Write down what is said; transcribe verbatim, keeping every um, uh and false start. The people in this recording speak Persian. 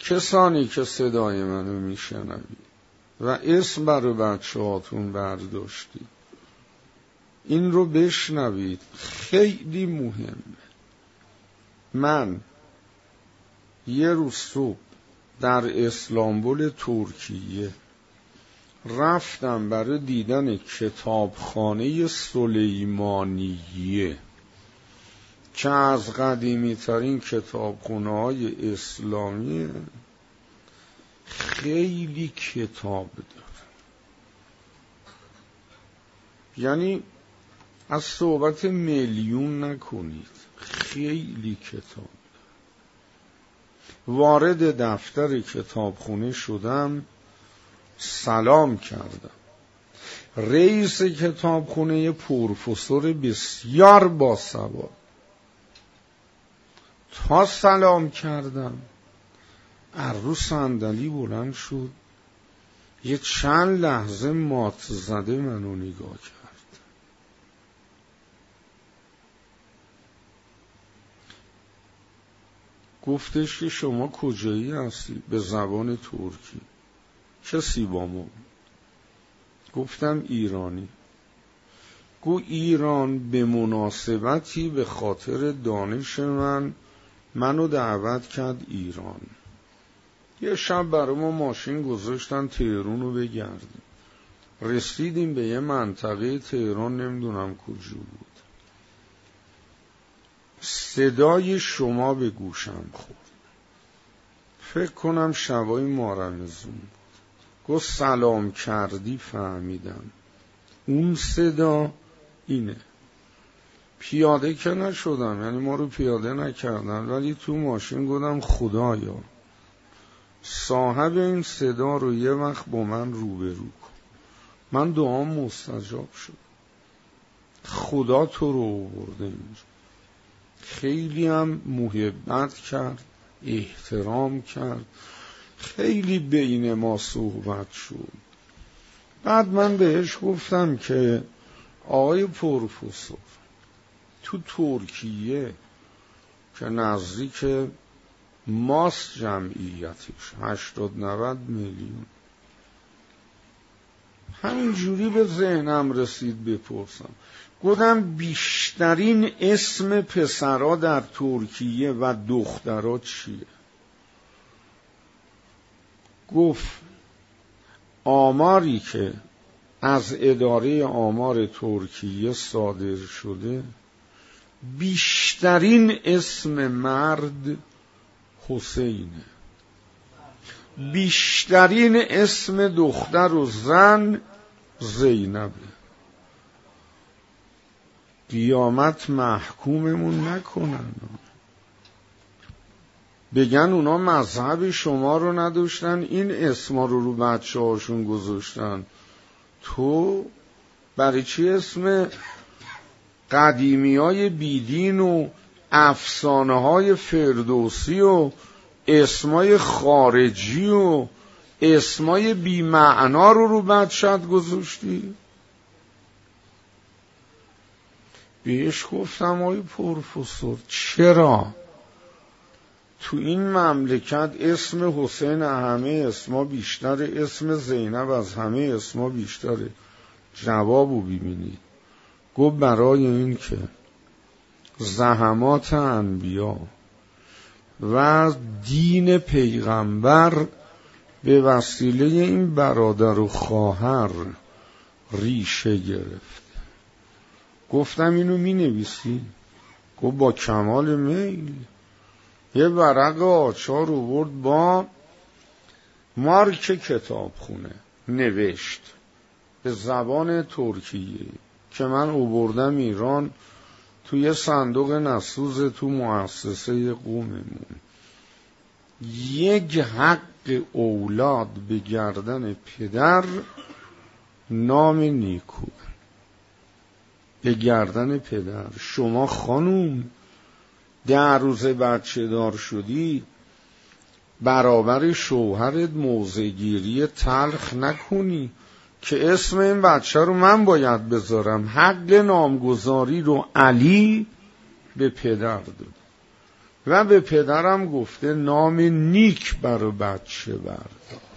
کسانی که صدای منو میشنوید و اسم برای بچه هاتون برداشتید، این رو بشنوید، خیلی مهمه. من یه روز صبح در استانبول ترکیه رفتم برای دیدن کتابخانه سلیمانیه که از قدیمی ترین کتابخانه های اسلامی، خیلی کتاب داره. یعنی از صحبت میلیون نکنید، خیلی کتاب. وارد دفتر کتابخونه شدم، سلام کردم. رئیس کتابخونه پروفسور بسیار باسواد. تا سلام کردم از رو صندلی بلند شد، یه چند لحظه مات زده منو نگاه کرد. گفتش که شما کجایی هستی؟ به زبان ترکی. کسی با ما بود؟ گفتم ایرانی. گو ایران به مناسبتی به خاطر دانش من منو دعوت کرد ایران. یه شب برای ما ماشین گذاشتن تهران رو بگردیم. رسیدیم به یه منطقه تهران، نمیدونم کجا بود. صدای شما به گوشم خورد. فکر کنم شبای مارمزون بود. گفت سلام کردی فهمیدم اون صدا اینه. پیاده که نشدم، یعنی ما رو پیاده نکردن، ولی تو ماشین گفتم خدایا صاحب این صدا رو یه وقت با من روبرو کن. من دعام مستجاب شد. خدا تو رو آورده اینجا. خیلی هم محبت کرد، احترام کرد، خیلی بین ما صحبت شد. بعد من بهش گفتم که آقای پروفسور، تو ترکیه که نزدیک ماست جمعیتش هشتاد نود میلیون، همینجوری به ذهنم رسید بپرسم. گفتم بیشترین اسم پسرا در ترکیه و دخترا چیه؟ گفت آماری که از اداره آمار ترکیه صادر شده، بیشترین اسم مرد حسینه، بیشترین اسم دختر و زن زینبه. قیامت محکوممون نکنن، بگن اونا مذهب شما رو نداشتن، این اسما رو رو بچه هاشون گذاشتن. تو برای چی اسم قدیمی های بیدین و افسانه های فردوسی و اسمای خارجی و اسمای بی معنا رو رو بچت گذاشتی؟ بهش گفتم آی پروفسور چرا تو این مملکت اسم حسین همه اسما بیشتره، اسم زینب از همه اسما بیشتره؟ جوابو ببینید. گفت برای این که زحمات انبیا و دین پیغمبر به وسیله این برادر و خواهر ریشه گرفت. گفتم اینو می نویسی؟ گفت با کمال میل. یه ورق آچار آورد با مارک کتابخونه نوشت به زبان ترکیه که من آوردم ایران توی صندوق نسوز تو مؤسسه قوممون. یک حق اولاد به گردن پدر نام نیکو به گردن پدر. شما خانوم ده روز بچه دار شدی، برابر شوهرت موضع‌گیری تلخ نکنی که اسم این بچه رو من باید بذارم. حق نامگذاری رو علی به پدر داد. و به پدرم گفته نام نیک برای بچه بردار.